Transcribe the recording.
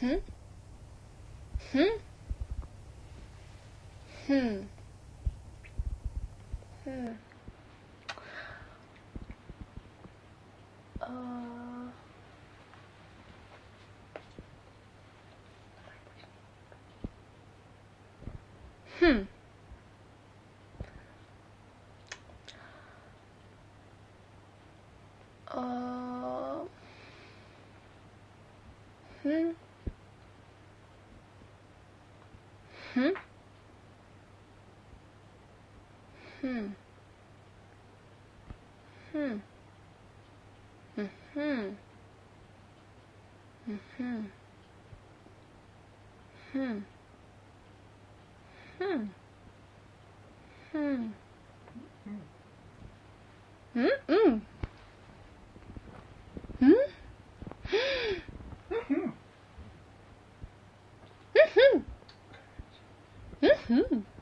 Hmm? Hmm? Hmm. Hmm. Uh. Hmm. Uh. Hmm. Hmm. Hmm. Hmm. Hmm. Hmm. Hmm. Hmm. Hmm. Hmm. Hmm. Hmm. Hmm. Hmm. Hmm.